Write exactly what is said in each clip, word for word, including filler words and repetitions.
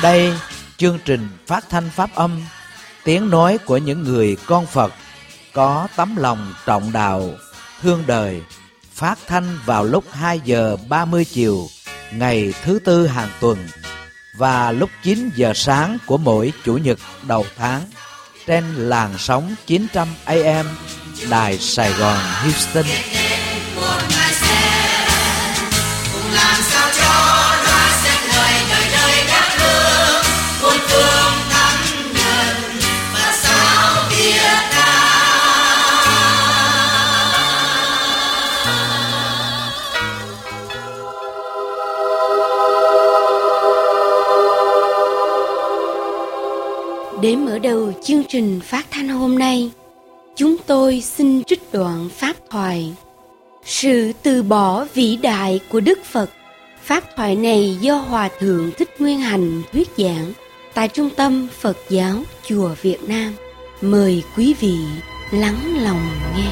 Đây, chương trình phát thanh pháp âm, tiếng nói của những người con Phật có tấm lòng trọng đạo, thương đời, phát thanh vào lúc hai giờ ba mươi chiều ngày thứ tư hàng tuần và lúc chín giờ sáng của mỗi chủ nhật đầu tháng trên làn sóng chín trăm A M Đài Sài Gòn Houston. Để mở đầu chương trình phát thanh hôm nay, chúng tôi xin trích đoạn pháp thoại Sự từ bỏ vĩ đại của Đức Phật. Pháp thoại này do Hòa Thượng Thích Nguyên Hành thuyết giảng tại Trung tâm Phật giáo Chùa Việt Nam. Mời quý vị lắng lòng nghe.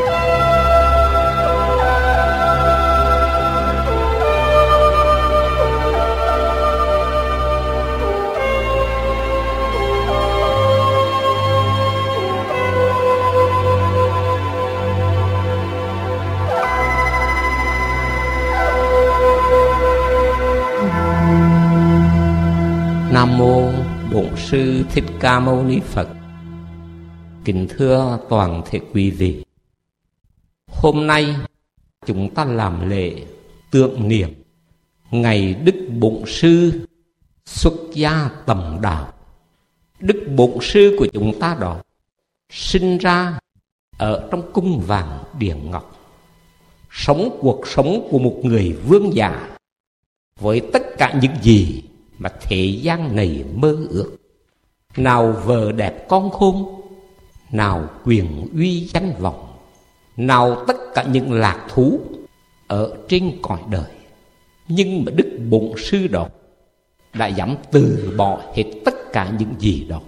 Nam mô Bổn Sư Thích Ca Mâu Ni Phật. Kính thưa toàn thể quý vị, hôm nay chúng ta làm lễ tưởng niệm ngày Đức Bổn Sư xuất gia tầm đạo. Đức Bổn Sư của chúng ta đó sinh ra ở trong cung vàng điện ngọc, sống cuộc sống của một người vương giả với tất cả những gì mà thế gian này mơ ước. Nào vợ đẹp con khôn, nào quyền uy danh vọng, nào tất cả những lạc thú ở trên cõi đời. Nhưng mà Đức Bổn Sư đó đã dám từ bỏ hết tất cả những gì đó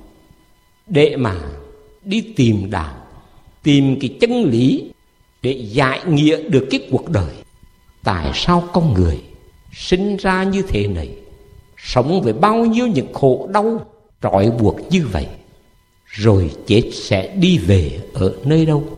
để mà đi tìm đạo, tìm cái chân lý để giải nghĩa được cái cuộc đời. Tại sao con người sinh ra như thế này, sống với bao nhiêu những khổ đau trói buộc như vậy, rồi chết sẽ đi về ở nơi đâu?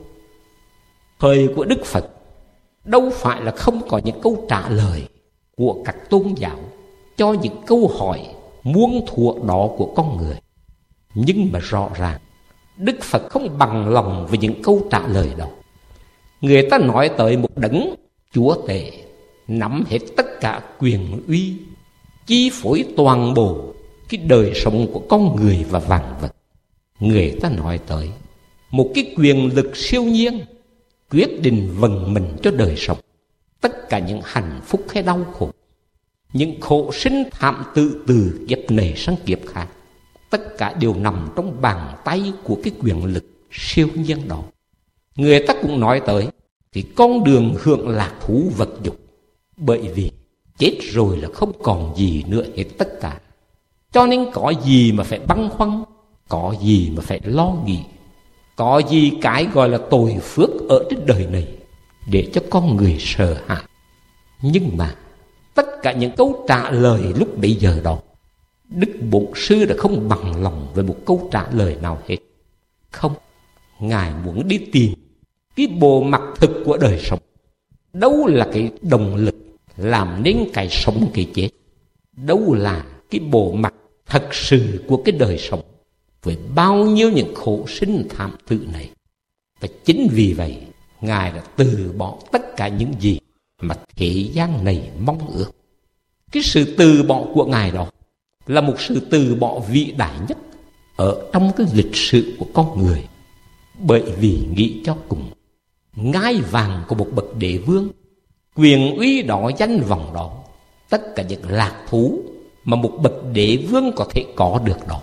Thời của Đức Phật đâu phải là không có những câu trả lời của các tôn giáo cho những câu hỏi muôn thuở đó của con người. Nhưng mà rõ ràng Đức Phật không bằng lòng với những câu trả lời đó. Người ta nói tới một đấng chúa tể nắm hết tất cả quyền uy, chi phối toàn bộ cái đời sống của con người và vạn vật. Người ta nói tới một cái quyền lực siêu nhiên quyết định vận mệnh cho đời sống. Tất cả những hạnh phúc hay đau khổ, những khổ sinh thảm tự từ kiếp này sang kiếp khác, tất cả đều nằm trong bàn tay của cái quyền lực siêu nhiên đó. Người ta cũng nói tới thì con đường hưởng lạc thú vật dục, bởi vì chết rồi là không còn gì nữa hết tất cả. Cho nên có gì mà phải băn khoăn, có gì mà phải lo nghĩ, có gì cái gọi là tội phước ở trên đời này để cho con người sợ hãi. Nhưng mà tất cả những câu trả lời lúc bấy giờ đó, Đức Bổn Sư đã không bằng lòng với một câu trả lời nào hết. Không, Ngài muốn đi tìm cái bộ mặt thực của đời sống. Đâu là cái động lực làm nên cái sống cái chết? Đâu là cái bộ mặt thật sự của cái đời sống với bao nhiêu những khổ sinh thảm tự này? Và chính vì vậy Ngài đã từ bỏ tất cả những gì mà thế gian này mong ước. Cái sự từ bỏ của Ngài đó là một sự từ bỏ vĩ đại nhất ở trong cái lịch sử của con người. Bởi vì nghĩ cho cùng, ngai vàng của một bậc đế vương, quyền uy đó, danh vọng đó, tất cả những lạc thú mà một bậc đế vương có thể có được đó,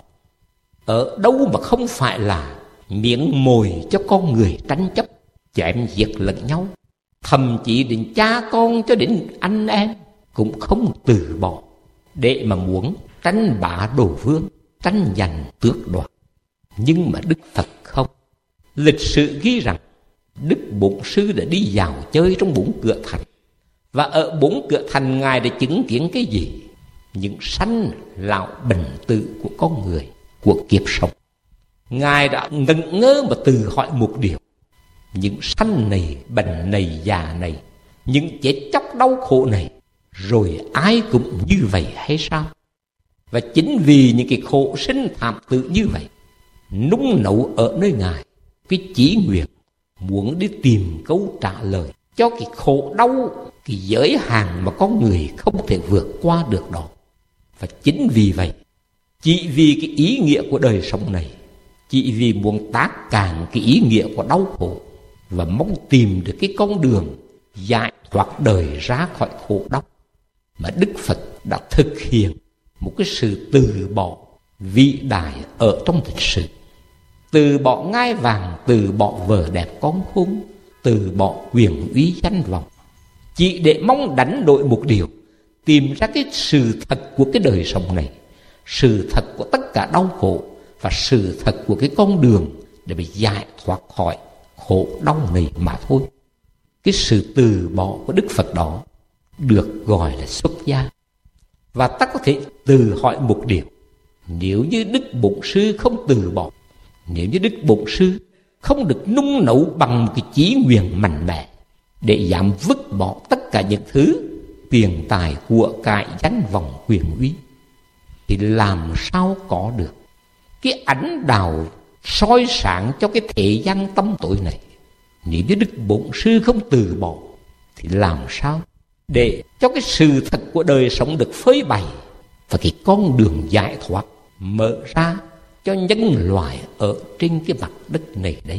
ở đâu mà không phải là miếng mồi cho con người tranh chấp, chém giết lẫn nhau. Thậm chí đến cha con cho đến anh em cũng không từ bỏ để mà muốn tranh bá đồ vương, tranh giành tước đoạt. Nhưng mà Đức Phật không. Lịch sử ghi rằng Đức Bổn Sư đã đi dạo chơi trong bốn cửa thành. Và ở bốn cửa thành Ngài đã chứng kiến cái gì? những sanh lão bệnh tử của con người, của kiếp sống. Ngài đã ngẩn ngơ mà tự hỏi một điều: những sanh này, bệnh này, già này, những chết chóc đau khổ này, rồi ai cũng như vậy hay sao? Và chính vì những cái khổ sinh thảm tử như vậy, nung nấu ở nơi Ngài cái chí nguyện muốn đi tìm câu trả lời cho cái khổ đau, cái giới hạn mà con người không thể vượt qua được đó. Và chính vì vậy, chỉ vì cái ý nghĩa của đời sống này, chỉ vì muốn tác cản cái ý nghĩa của đau khổ và mong tìm được cái con đường giải thoát đời ra khỏi khổ đau, mà Đức Phật đã thực hiện một cái sự từ bỏ vĩ đại ở trong lịch sử. Từ bỏ ngai vàng, từ bỏ vợ đẹp con khôn, từ bỏ quyền uy danh vọng, chỉ để mong đánh đổi một điều, tìm ra cái sự thật của cái đời sống này, sự thật của tất cả đau khổ, và sự thật của cái con đường để bị giải thoát khỏi khổ đau này mà thôi. Cái sự từ bỏ của Đức Phật đó được gọi là xuất gia. Và ta có thể tự hỏi một điều: nếu như Đức Bổn Sư không từ bỏ, nếu như Đức Bổn Sư không được nung nấu bằng một cái chí nguyện mạnh mẽ để dám vứt bỏ tất cả những thứ tiền tài, của cải, danh vọng, quyền uy, thì làm sao có được cái ánh đào soi sáng cho cái thế gian tâm tối này? Nếu như Đức Bổn Sư không từ bỏ, thì làm sao để cho cái sự thật của đời sống được phơi bày, và cái con đường giải thoát mở ra cho nhân loại ở trên cái mặt đất này đấy?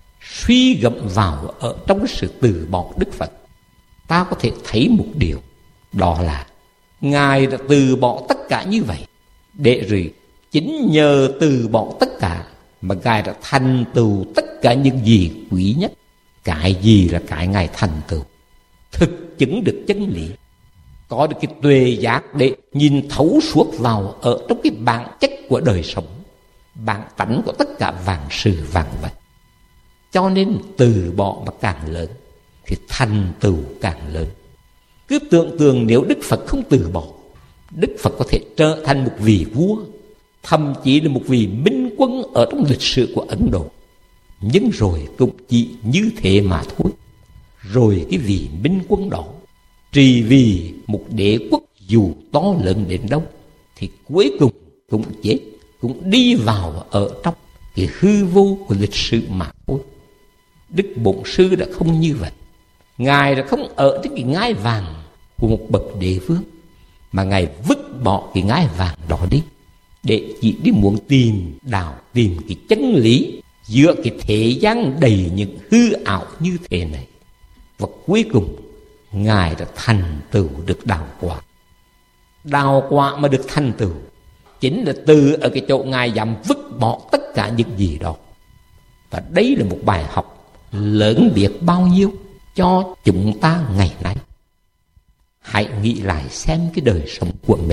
Suy gẫm vào ở trong cái sự từ bỏ Đức Phật, ta có thể thấy một điều, đó là Ngài đã từ bỏ tất cả như vậy, để rồi chính nhờ từ bỏ tất cả mà Ngài đã thành tựu tất cả những gì quý nhất. Cái gì là cái Ngài thành tựu? Thực chứng được chân lý, có được cái tuệ giác để nhìn thấu suốt vào ở trong cái bản chất của đời sống, bản tánh của tất cả vạn sự vạn vật. Cho nên từ bỏ mà càng lớn thì thành tựu càng lớn. Cứ tưởng tượng nếu Đức Phật không từ bỏ, Đức Phật có thể trở thành một vị vua, thậm chí là một vị minh quân ở trong lịch sử của Ấn Độ. Nhưng rồi cũng chỉ như thế mà thôi. Rồi cái vị minh quân đó trị vì một đế quốc dù to lớn đến đâu, thì cuối cùng cũng chết, cũng đi vào ở trong cái hư vô của lịch sử mà thôi. Đức Bổn Sư đã không như vậy. Ngài đã không ở trên cái ngai vàng của một bậc đế vương, mà Ngài vứt bỏ cái ngai vàng đó đi, để chỉ đi muốn tìm đạo, tìm cái chân lý giữa cái thế gian đầy những hư ảo như thế này. Và cuối cùng Ngài đã thành tựu được đạo quả. Đạo quả mà được thành tựu chính là từ ở cái chỗ Ngài dám vứt bỏ tất cả những gì đó. Và đây là một bài học lớn biết bao nhiêu cho chúng ta ngày nay. Hãy nghĩ lại xem cái đời sống của mình,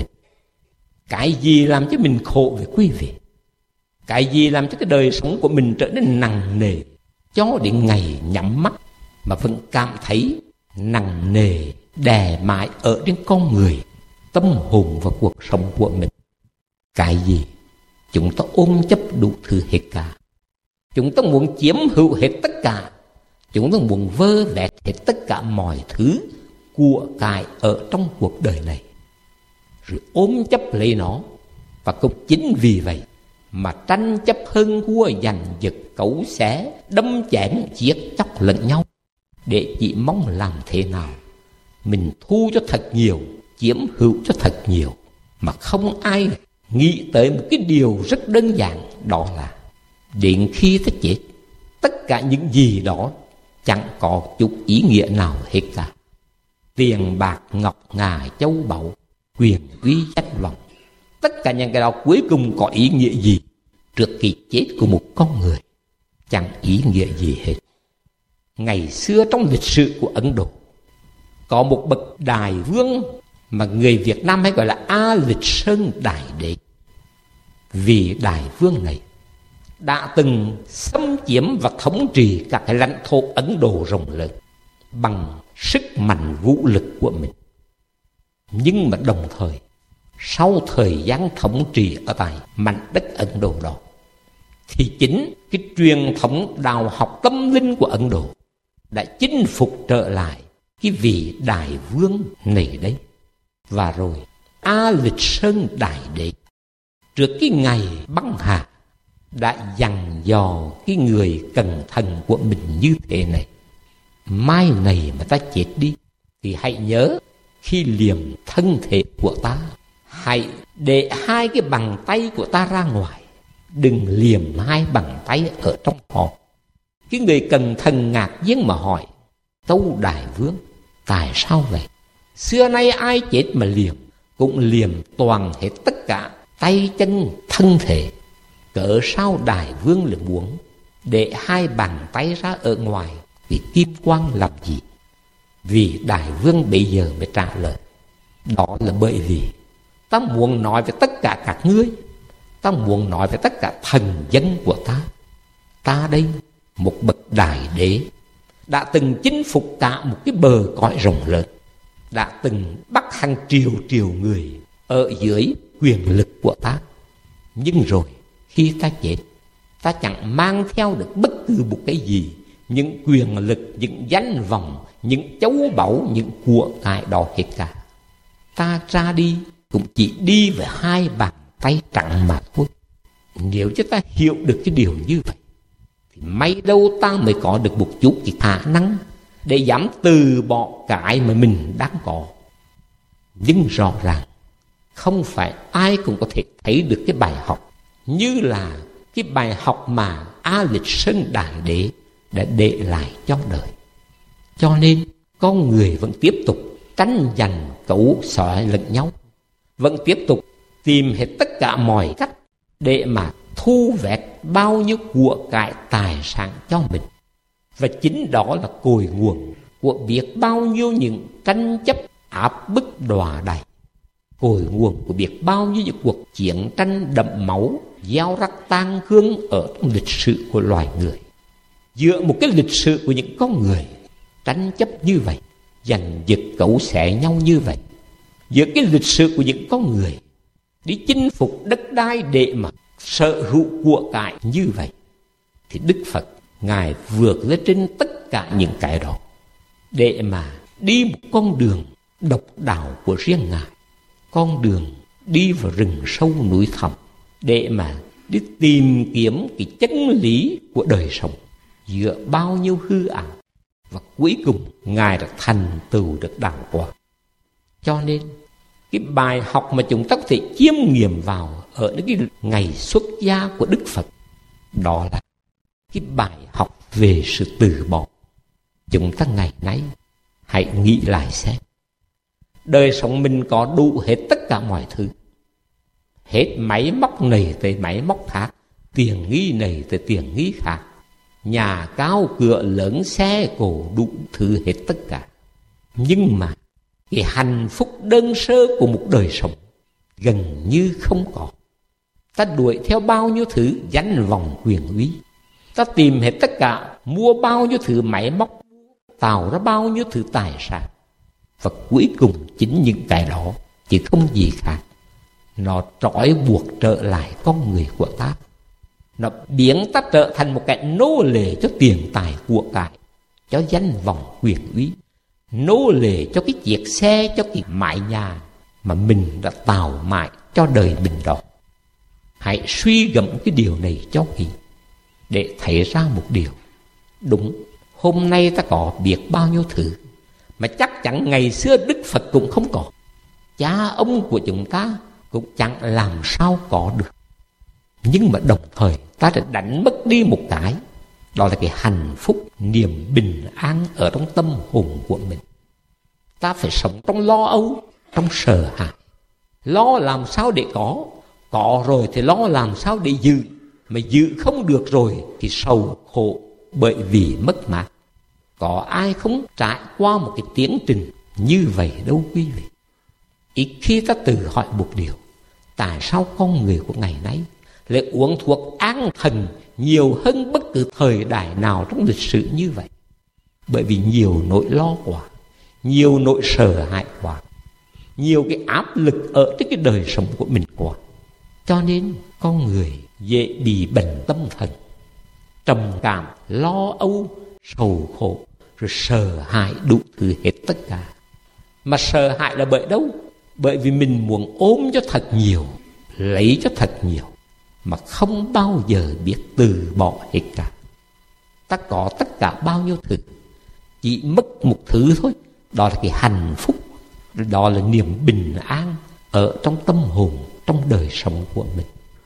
cái gì làm cho mình khổ với quý vị? Cái gì làm cho cái đời sống của mình trở nên nặng nề, cho đến ngày nhắm mắt mà vẫn cảm thấy nặng nề đè mãi ở trên con người, tâm hồn và cuộc sống của mình? Cái gì? Chúng ta ôm chấp đủ thứ hết cả. Chúng ta muốn chiếm hữu hết tất cả. Chúng ta muốn vơ vét hết tất cả mọi thứ của cải ở trong cuộc đời này, rồi ôm chấp lấy nó. Và cũng chính vì vậy mà tranh chấp hơn thua, giành giật, cấu xé, đâm chém, giết chóc lẫn nhau, để chỉ mong làm thế nào mình thu cho thật nhiều, chiếm hữu cho thật nhiều, mà không ai nghĩ tới một cái điều rất đơn giản, đó là đến khi ta chết, tất cả những gì đó chẳng có chút ý nghĩa nào hết cả. Tiền bạc ngọc ngà châu báu, quyền uy danh vọng, tất cả những cái đó cuối cùng có ý nghĩa gì trước khi chết của một con người? Chẳng ý nghĩa gì hết. Ngày xưa trong lịch sử của Ấn Độ, có một bậc đại vương mà người Việt Nam hay gọi là A Lịch Sơn Đại Đế. Vì đại vương này đã từng xâm chiếm và thống trị các cái lãnh thổ Ấn Độ rộng lớn bằng sức mạnh vũ lực của mình. Nhưng mà đồng thời sau thời gian thống trị ở tại mảnh đất Ấn Độ đó, thì chính cái truyền thống đạo học tâm linh của Ấn Độ đã chinh phục trở lại cái vị đại vương này đấy. Và rồi A Lịch Sơn Đại Đế trước cái ngày băng hà đã dặn dò cái người cẩn thận của mình như thế này: mai này mà ta chết đi thì hãy nhớ khi liềm thân thể của ta, hãy để hai cái bàn tay của ta ra ngoài, đừng liềm hai bàn tay ở trong họ. Cái người cẩn thận ngạc nhiên mà hỏi: Tâu Đại Vương, tại sao vậy? Xưa nay ai chết mà liềm cũng liềm toàn hết tất cả tay chân thân thể, cỡ sao Đại Vương lại muốn để hai bàn tay ra ở ngoài vì kim quang làm gì? Vì Đại Vương bây giờ mới trả lời: đó là bởi vì ta muốn nói với tất cả các ngươi, ta muốn nói với tất cả thần dân của ta. Ta đây, một bậc đại đế, đã từng chinh phục cả một cái bờ cõi rộng lớn, đã từng bắt hàng triệu triệu người ở dưới quyền lực của ta. Nhưng rồi khi ta chết, ta chẳng mang theo được bất cứ một cái gì, những quyền lực, những danh vọng, những châu báu, những của cải đó hết cả. Ta ra đi cũng chỉ đi với hai bàn tay trắng mà thôi. Nếu cho ta hiểu được cái điều như vậy, thì may đâu ta mới có được một chút cái khả năng để dám từ bỏ cái mà mình đang có. Nhưng rõ ràng không phải ai cũng có thể thấy được cái bài học như là cái bài học mà A Lịch Sơn Đại Đế đã để lại cho đời. Cho nên con người vẫn tiếp tục tranh giành cấu xóa lẫn nhau, vẫn tiếp tục tìm hết tất cả mọi cách để mà thu vét bao nhiêu của cải tài sản cho mình. Và chính đó là cội nguồn của biết bao nhiêu những tranh chấp áp bức đọa đầy, cội nguồn của biết bao nhiêu những cuộc chiến tranh đẫm máu, gieo rắc tang thương ở trong lịch sử của loài người. Giữa một cái lịch sử của những con người tranh chấp như vậy, giành giật cấu xé nhau như vậy, giữa cái lịch sử của những con người đi chinh phục đất đai để mà sở hữu của cải như vậy, thì Đức Phật Ngài vượt lên trên tất cả những cái đó để mà đi một con đường độc đạo của riêng Ngài, con đường đi vào rừng sâu núi thẳm để mà đi tìm kiếm cái chân lý của đời sống giữa bao nhiêu hư ảo, và cuối cùng Ngài đã thành tựu được đạo quả. Cho nên cái bài học mà chúng ta có thể chiêm nghiệm vào ở những cái ngày xuất gia của Đức Phật, đó là cái bài học về sự từ bỏ. Chúng ta ngày nay hãy nghĩ lại xem, đời sống mình có đủ hết tất cả mọi thứ, hết máy móc này tới máy móc khác, tiền nghi này tới tiền nghi khác, nhà cao cửa lớn xe cổ đủ thứ hết tất cả. Nhưng mà cái hạnh phúc đơn sơ của một đời sống gần như không có. Ta đuổi theo bao nhiêu thứ danh vọng quyền uy, ta tìm hết tất cả, mua bao nhiêu thứ máy móc, tạo ra bao nhiêu thứ tài sản, và cuối cùng chính những cái đó chỉ không gì khác, nó trói buộc trở lại con người của ta. Nó biến ta trở thành một cái nô lệ cho tiền tài của cải, cho danh vọng quyền uy, nô lệ cho cái chiếc xe, cho cái mái nhà mà mình đã tạo mãi cho đời mình đó. Hãy suy gẫm cái điều này cho kỹ để thấy ra một điều. Đúng, hôm nay ta có biết bao nhiêu thứ mà chắc chắn ngày xưa Đức Phật cũng không có, cha ông của chúng ta cũng chẳng làm sao có được. Nhưng mà đồng thời ta đã đánh mất đi một cái, đó là cái hạnh phúc, niềm bình an ở trong tâm hồn của mình. Ta phải sống trong lo âu, trong sợ hãi, lo làm sao để có, có rồi thì lo làm sao để giữ, mà giữ không được rồi thì sầu khổ bởi vì mất mát. Có ai không trải qua một cái tiến trình như vậy đâu quý vị. Ít khi ta tự hỏi một điều, tại sao con người của ngày nay lại uống thuốc an thần nhiều hơn bất cứ thời đại nào trong lịch sử như vậy? Bởi vì nhiều nỗi lo quá, nhiều nỗi sợ hãi quá. nhiều cái áp lực ở trên cái đời sống của mình quá. Cho nên con người dễ bị bệnh tâm thần, trầm cảm, lo âu, sầu khổ, rồi sợ hãi đủ thứ hết tất cả. Mà sợ hãi là bởi đâu? Bởi vì mình muốn ôm cho thật nhiều, lấy cho thật nhiều, mà không bao giờ biết từ bỏ hết cả. Ta có tất cả bao nhiêu thứ, chỉ mất một thứ thôi, đó là cái hạnh phúc, đó là niềm bình an ở trong tâm hồn, trong đời sống của mình.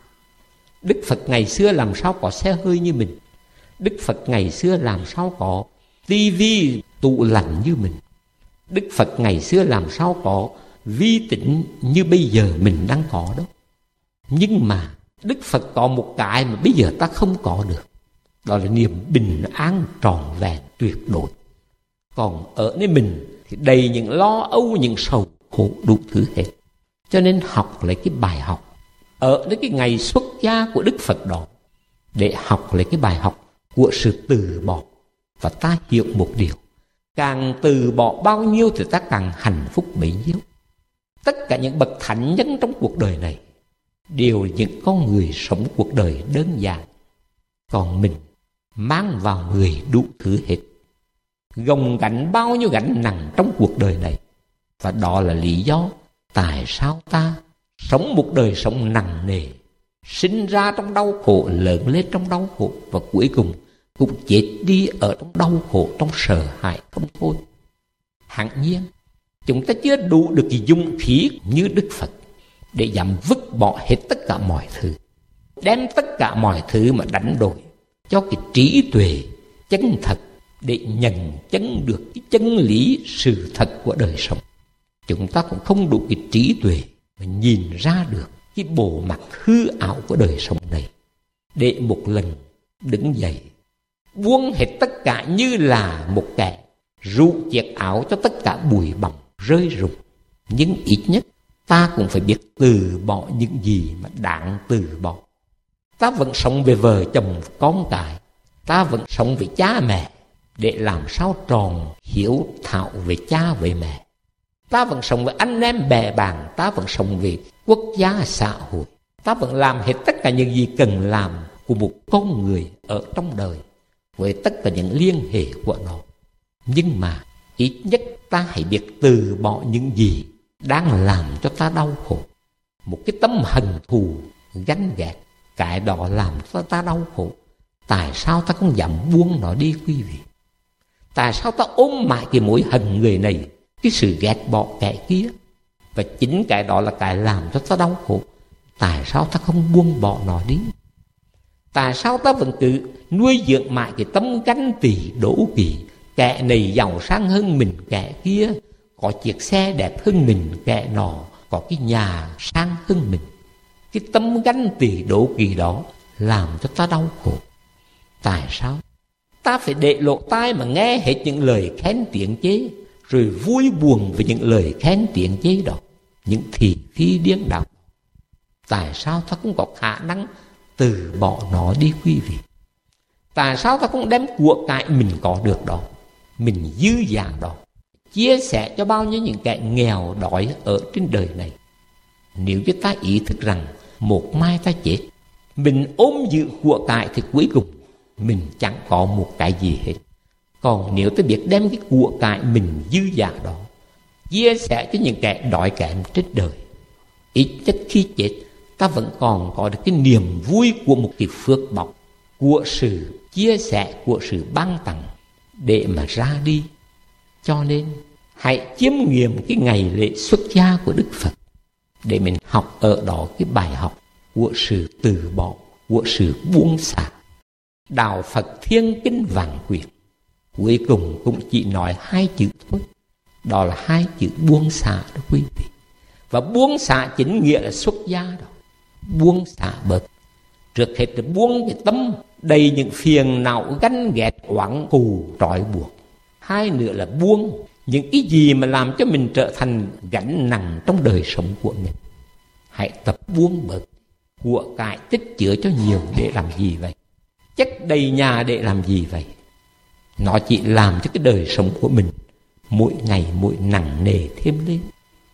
Đức Phật ngày xưa làm sao có xe hơi như mình? Đức Phật ngày xưa làm sao có tivi tủ lạnh như mình? Đức Phật ngày xưa làm sao có vi tính như bây giờ mình đang có đó. Nhưng mà Đức Phật có một cái mà bây giờ ta không có được, đó là niềm bình an trọn vẹn tuyệt đối. Còn ở nơi mình thì đầy những lo âu, những sầu khổ đủ thứ hết. Cho nên học lấy cái bài học ở đến cái ngày xuất gia của Đức Phật đó, để học lấy cái bài học của sự từ bỏ. Và ta hiểu một điều, càng từ bỏ bao nhiêu thì ta càng hạnh phúc bấy nhiêu. Tất cả những bậc thánh nhân trong cuộc đời này đều là những con người sống cuộc đời đơn giản. Còn mình mang vào người đủ thứ hết, gồng gánh bao nhiêu gánh nặng trong cuộc đời này. Và đó là lý do tại sao ta sống một đời sống nặng nề, sinh ra trong đau khổ, lớn lên trong đau khổ, và cuối cùng cũng chết đi ở trong đau khổ, trong sợ hãi không thôi. Hẳn nhiên chúng ta chưa đủ được cái dũng khí như Đức Phật để dám vứt bỏ hết tất cả mọi thứ, đem tất cả mọi thứ mà đánh đổi cho cái trí tuệ chân thật, để nhận chân được cái chân lý sự thật của đời sống. Chúng ta cũng không đủ cái trí tuệ mà nhìn ra được cái bộ mặt hư ảo của đời sống này, để một lần đứng dậy buông hết tất cả như là một kẻ rụ chiếc áo cho tất cả bụi bặm rơi rụng. Nhưng ít nhất ta cũng phải biết từ bỏ những gì mà đáng từ bỏ. Ta vẫn sống về vợ chồng con cái, ta vẫn sống với cha mẹ, để làm sao tròn hiếu thảo về cha về mẹ. Ta vẫn sống với anh em bè bạn, ta vẫn sống với quốc gia xã hội, ta vẫn làm hết tất cả những gì cần làm của một con người ở trong đời, với tất cả những liên hệ của nó. Nhưng mà ít nhất ta hãy biết từ bỏ những gì đang làm cho ta đau khổ. Một cái tâm hận thù, ganh ghét, cái đó làm cho ta đau khổ. Tại sao ta không dám buông nó đi quý vị? Tại sao ta ôm mãi cái mối hận người này, cái sự ghét bỏ kẻ kia? Và chính cái đó là cái làm cho ta đau khổ. Tại sao ta không buông bỏ nó đi? Tại sao ta vẫn cứ nuôi dưỡng mãi cái tâm ganh tị đố kỵ? Kẻ này giàu sang hơn mình, kẻ kia có chiếc xe đẹp hơn mình, kẻ nọ có cái nhà sang hơn mình. Cái tâm ganh tị đố kỵ đó làm cho ta đau khổ. Tại sao ta phải để lộ tai mà nghe hết những lời khen tiếng chế, rồi vui buồn với những lời khen tiếng chế đó, những thị phi điên đảo? Tại sao ta không có khả năng từ bỏ nó đi quý vị? Tại sao ta không đem của cải mình có được đó, mình dư dả đó, chia sẻ cho bao nhiêu những kẻ nghèo đói ở trên đời này? Nếu như ta ý thức rằng một mai ta chết, mình ôm giữ của cải thì cuối cùng mình chẳng có một cái gì hết. Còn nếu ta biết đem cái của cải mình dư dả đó chia sẻ cho những kẻ đói kém trên đời, ít nhất khi chết ta vẫn còn có được cái niềm vui của một cái phước bọc, của sự chia sẻ, của sự ban tặng để mà ra đi. Cho nên hãy chiêm nghiệm cái ngày lễ xuất gia của Đức Phật, để mình học ở đó cái bài học của sự từ bỏ, của sự buông xả. Đạo Phật thiên kinh vạn quyển, cuối cùng cũng chỉ nói hai chữ thôi, đó là hai chữ buông xả đó quý vị. Và buông xả chính nghĩa là xuất gia đó. Buông xả bớt, trước hết là buông cái tâm đầy những phiền não ganh ghét oán thù trói buộc. Hai nữa là buông những cái gì mà làm cho mình trở thành gánh nặng trong đời sống của mình. Hãy tập buông bớt. Của cải tích chứa cho nhiều để làm gì vậy? Chất đầy nhà để làm gì vậy? Nó chỉ làm cho cái đời sống của mình mỗi ngày mỗi nặng nề thêm lên.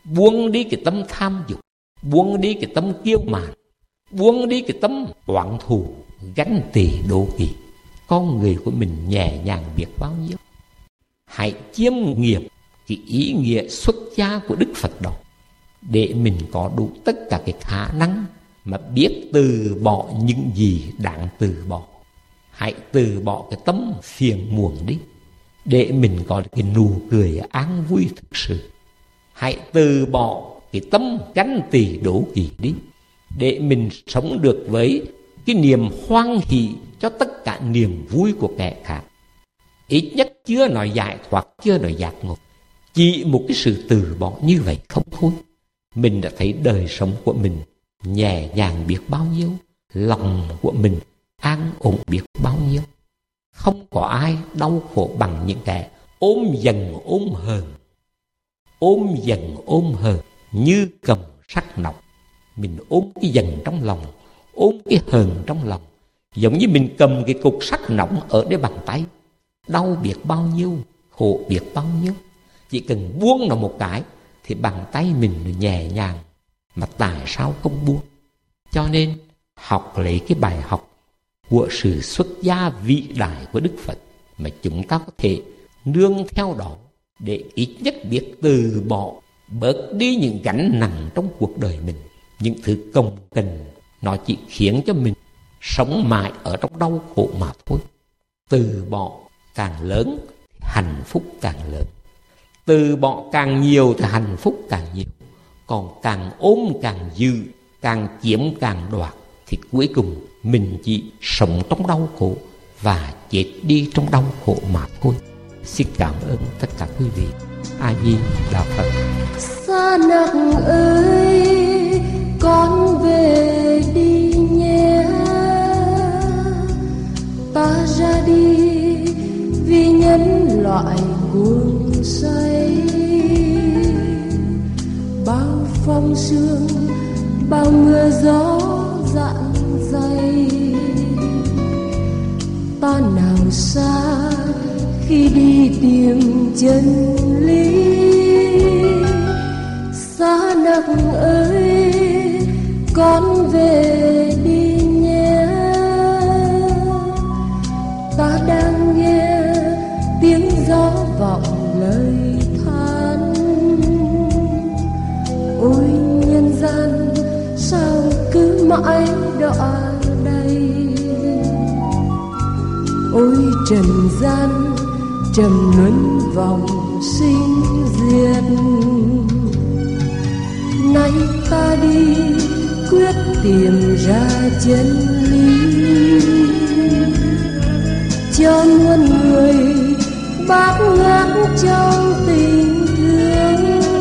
buông đi cái tâm tham dục, buông đi cái tâm kiêu mạn, buông đi cái tâm oán thù, ganh tị đố kỵ. Con người của mình nhẹ nhàng biết bao nhiêu. Hãy chiêm nghiệm cái ý nghĩa xuất gia của Đức Phật đó, để mình có đủ tất cả cái khả năng mà biết từ bỏ những gì đáng từ bỏ. Hãy từ bỏ cái tâm phiền muộn đi, để mình có cái nụ cười an vui thực sự. Hãy từ bỏ cái tâm ganh tị đố kỵ đi, để mình sống được với cái niềm hoan hỷ cho tất cả niềm vui của kẻ khác. Ít nhất chưa nói giải thoát, chưa nói giác ngộ, chỉ một cái sự từ bỏ như vậy không thôi, mình đã thấy đời sống của mình nhẹ nhàng biết bao nhiêu, lòng của mình an ổn biết bao nhiêu. Không có ai đau khổ bằng những kẻ ôm dần ôm hờn, ôm dần ôm hờn như cầm sắt nọc. Mình ôm cái dần trong lòng, ôm cái hờn trong lòng, giống như mình cầm cái cục sắt nóng ở đây bàn tay. Đau biết bao nhiêu, khổ biết bao nhiêu. Chỉ cần buông nó một cái thì bàn tay mình nhẹ nhàng. Mà tại sao không buông? Cho nên học lấy cái bài học của sự xuất gia vĩ đại của Đức Phật mà chúng ta có thể nương theo đó, để ít nhất biết từ bỏ, bớt đi những gánh nặng trong cuộc đời mình. Những thứ công cần nó chỉ khiến cho mình sống mãi ở trong đau khổ mà thôi. Từ bỏ càng lớn thì hạnh phúc càng lớn. Từ bỏ càng nhiều thì hạnh phúc càng nhiều. Còn càng ôm càng dư, càng chiếm càng đoạt, thì cuối cùng mình chỉ sống trong đau khổ và chết đi trong đau khổ mà thôi. Xin cảm ơn tất cả quý vị. A Di Đà Phật. Sa nặc ơi, con về đi nhé, ta ra đi vì nhân loại cuồng say. Bao phong sương, bao mưa gió dạn dày, ta nào xa khi đi tìm chân lý. Sa nặc ơi, con về đi nhé, ta đang nghe tiếng gió vọng lời than. Ôi nhân gian sao cứ mãi đọa đầy, ôi trần gian trầm luân vòng sinh diệt. Nay ta đi quyết tìm ra chân lý, cho muôn người bát ngát trong tình thương.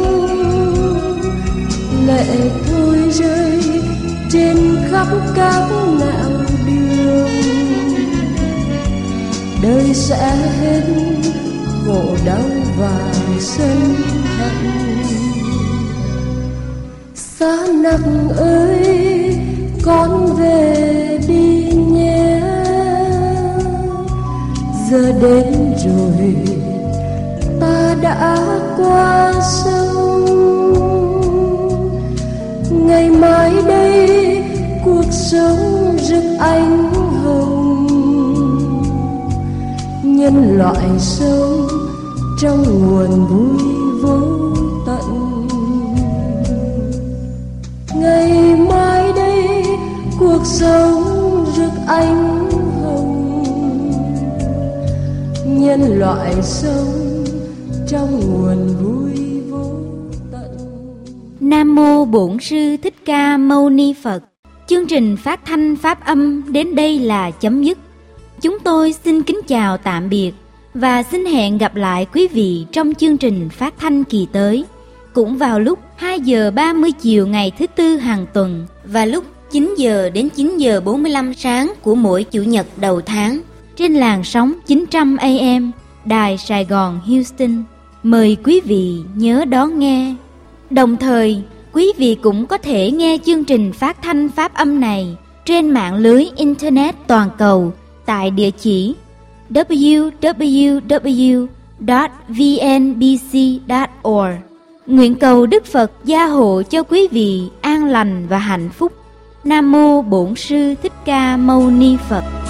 Lệ thôi rơi trên khắp các nẻo đường, đời sẽ hết khổ đau và sân hận. Sa nặc ơi, con về đi nhé, giờ đến rồi ta đã qua sông. Ngày mai đây cuộc sống rực ánh hồng, nhân loại sống trong nguồn vui vô tận. Ngày mai đây cuộc sống rực ánh hồng, nhân loại sống trong nguồn vui vô tận. Nam mô Bổn Sư Thích Ca Mâu Ni Phật. Chương trình phát thanh pháp âm đến đây là chấm dứt. Chúng tôi xin kính chào tạm biệt và xin hẹn gặp lại quý vị trong chương trình phát thanh kỳ tới, cũng vào lúc hai giờ ba mươi chiều ngày thứ Tư hàng tuần và lúc chín giờ đến chín giờ bốn mươi lăm sáng của mỗi Chủ nhật đầu tháng trên làn sóng chín trăm A M Đài Sài Gòn Houston. Mời quý vị nhớ đón nghe. Đồng thời, quý vị cũng có thể nghe chương trình phát thanh pháp âm này trên mạng lưới Internet toàn cầu tại địa chỉ w w w chấm v n b c chấm org Nguyện cầu Đức Phật gia hộ cho quý vị an lành và hạnh phúc. Nam mô Bổn Sư Thích Ca Mâu Ni Phật.